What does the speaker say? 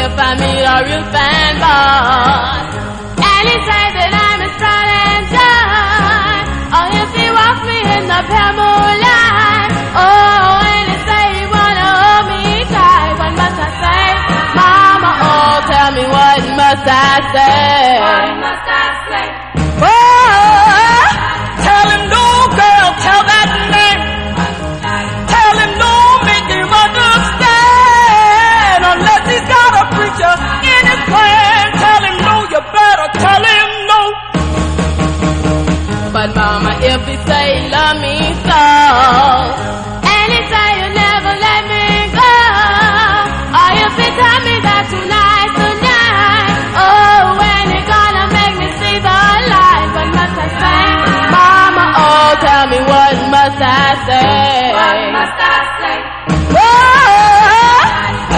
if I meet a real fanboy. And he say that I'm a strong and done. Or if he walks me in the pale moonlight. Oh, and he say he wanna hold me tight. What must I say, Mama? Oh, tell me what must I say? What must I